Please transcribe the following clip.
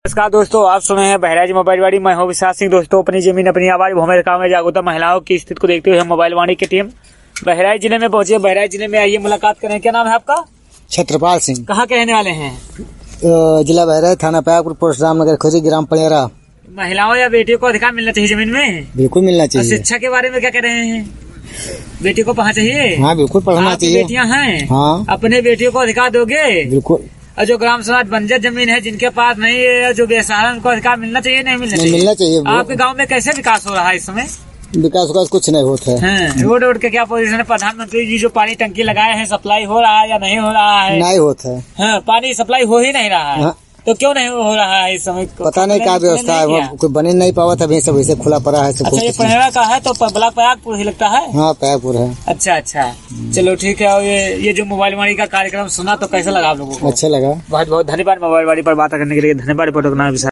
नमस्कार दोस्तों, आप सुने हैं बहराइच मोबाइल वाणी। मैं हूं विशाल सिंह। दोस्तों, अपनी जमीन अपनी आवाज भूमि काम में जागरूकता महिलाओं की स्थिति को देखते हुए मोबाइल वाणी की टीम बहराइच जिले में पहुंची है। बहराइच जिले में आइए, मुलाकात करें। क्या नाम है आपका? छत्रपाल सिंह। कहाँ के रहने वाले हैं? जिला बहराइच, थाना पयागपुर, पोस्ट रामनगर, खोजी, ग्राम पनियारा। महिलाओं या बेटियों को अधिकार मिलना चाहिए जमीन में? बिल्कुल मिलना चाहिए। शिक्षा के बारे में क्या कह रहे हैं? बेटी को पढ़ना चाहिए? हाँ, बिल्कुल पढ़ना चाहिए। बेटियां हैं? हाँ। अपने बेटियों को अधिकार दोगे? बिल्कुल। और जो ग्राम समाज बंजर जमीन है, जिनके पास नहीं है, जो बेसहारा, उनको अधिकार मिलना चाहिए? नहीं मिलना चाहिए? मिलना चाहिए। आपके गाँव में कैसे विकास हो रहा है इस समय? विकास कुछ नहीं होता है। रोड के क्या पोजीशन है? प्रधानमंत्री जी जो पानी टंकी लगाए हैं, सप्लाई हो रहा है या नहीं हो रहा है? नहीं होता है। हाँ, पानी सप्लाई हो ही नहीं रहा है। हाँ। तो क्यों नहीं हो रहा है इस समय? पता नहीं क्या व्यवस्था है, वो कोई बने नहीं पावा था, सब ऐसे खुला पड़ा है। अच्छा, ये पनेरा का है तो ब्लॉक पयागपुर ही लगता है? हाँ, पयागपुर है। अच्छा अच्छा, चलो ठीक है। और ये जो मोबाइल वाणी का कार्यक्रम सुना तो कैसा लगा आप लोगों को? अच्छा लगा। बहुत बहुत धन्यवाद मोबाइल वाणी पर बात करने के लिए। धन्यवाद। रिपोर्टर